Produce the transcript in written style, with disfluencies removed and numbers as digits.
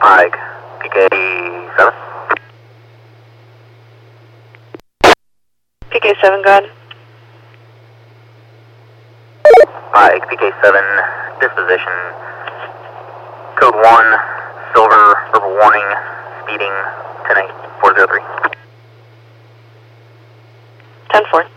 Ike, PK7. PK7, go ahead. Ike, PK7, disposition. Code 1, silver, verbal warning, speeding, 10-8, 403. 10-4.